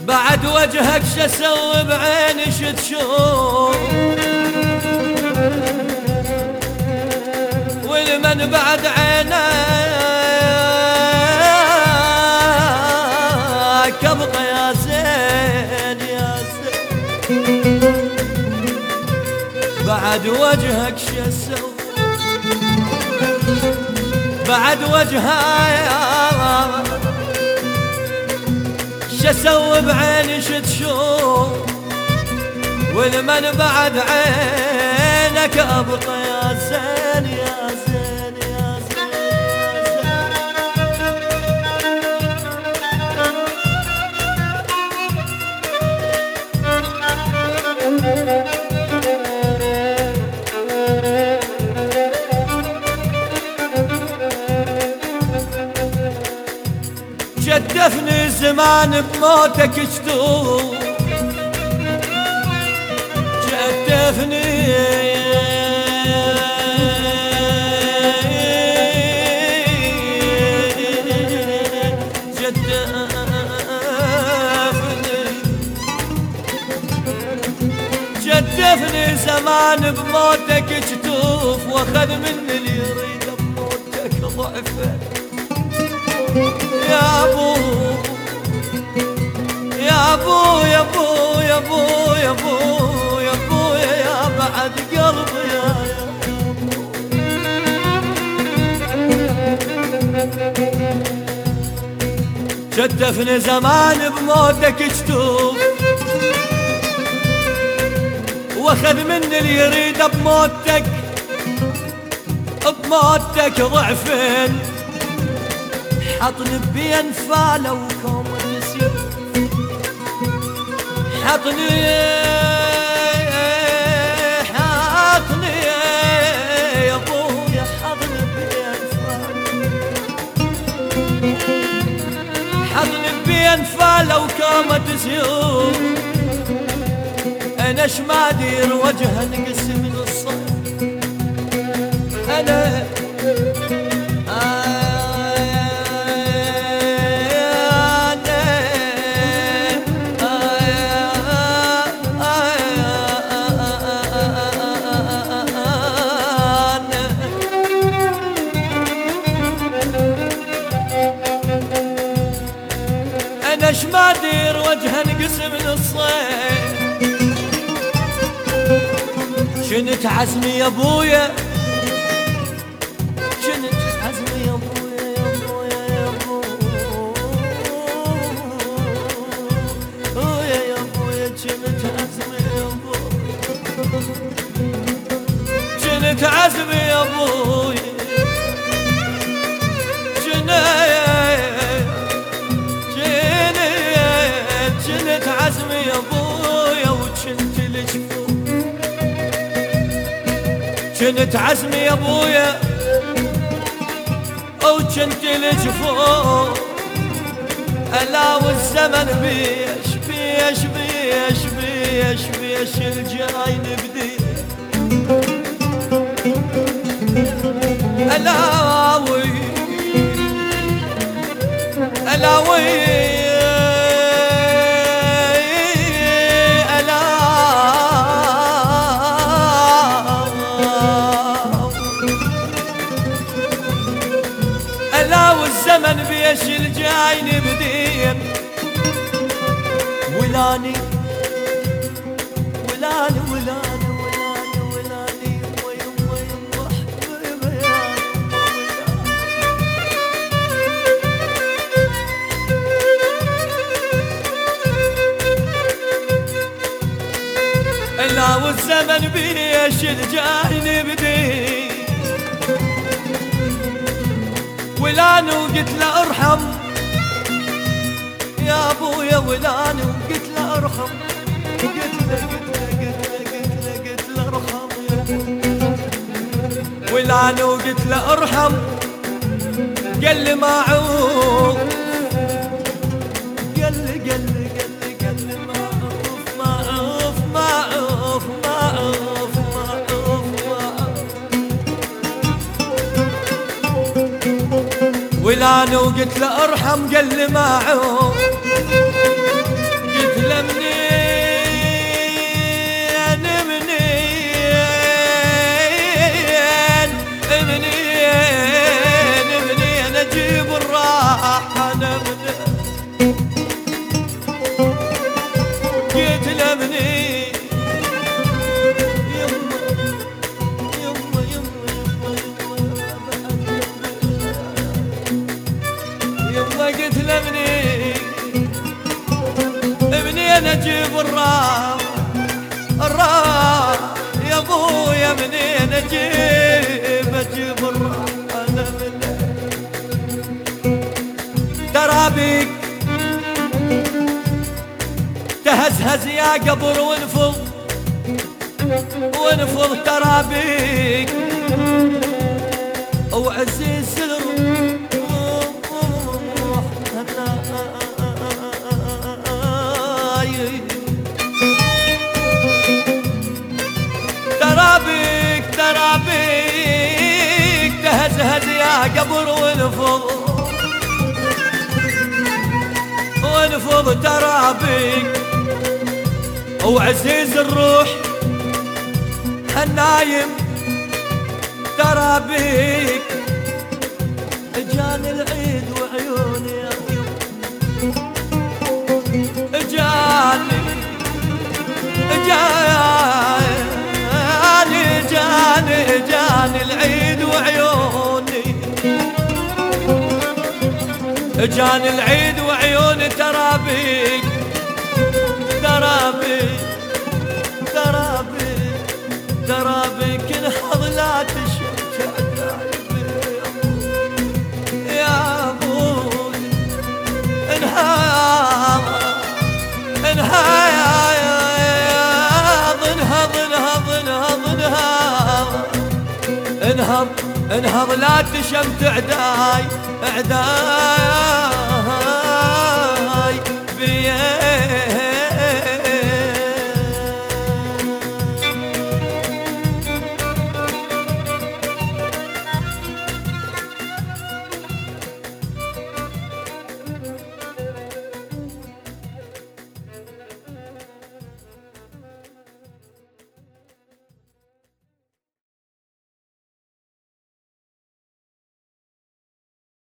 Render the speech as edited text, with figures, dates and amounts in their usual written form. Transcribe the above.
بعد وجهك شسوي بعيني شتشوف والمن بعد عينك ابقى يا زين يا زين بعد وجهك شسوي بعد وجهك شسوي بعيني شتشوف والمن بعد عينك ابقى يا زين يا زين يا زين جدفني زمان بموتك جتوب جدفني جدفني زمان بموتك جتوف واخذ مني اللي يريد بموتك ضعفه يا ابو يا ابو يا ابو يا ابو يا ابو يا ابو يا بعد قلبي يا شتفني زمان بموتك جتوف واخذ مني اللي يريد بموتك ضعفين حطني بين فاله وكوم النسيم حطني يا ابويا حطني بين فاله حطني بين فاله وكوم النسيم انا اش ما ادير وجهه نقسم نصين انا اش ما ادير وجهه نقسم نصين شنت عزمي يا ابويا شنت عزمي يا ابويا يا ابويا يا ابويا يا ابويا شنت عزمي يا ابويا شنت عزمي يا ابويا شنت عزمي يا ابويا وشنت الجفوف شنت عزمي يا ابويا وشنت الجفوف الا والزمن بيش بيش بيش بيش بيش الجاي نبدي الاوي الاوي والزمن بيش الجاي نبدين ولاني ولاني ولاني ولاني ولاني يما يما يما حبيبي لا والزمن بيش الجاي نبدين ولاني وقلت له ارحم يا ابويا ولاني وقلت له ارحم قلت له ارحم ولاني وقلت له ارحم قال لي ما عوف قال لي ما عوف ما عوف ما عوف ما عوف ما عوف ولاني وقلت له ارحم قال لي ما عوف يتلمني يما يما يما يما يتلمني منين اجيب الراح يا ابويا منين اجيب الراح انا من ترابيك تهزهز يا قبر ونفض ترابيك وعزيز الروح ترابيك تهزهز يا قبر ونفض ترابيك وعزيز الروح النايم ترابيك جاني العيد وعيوني يا جاني العيد وعيوني جاني العيد وعيوني ترابيك ترابيك انهض لا تشجع يا ابوي انهض انهض لا تشمت عداي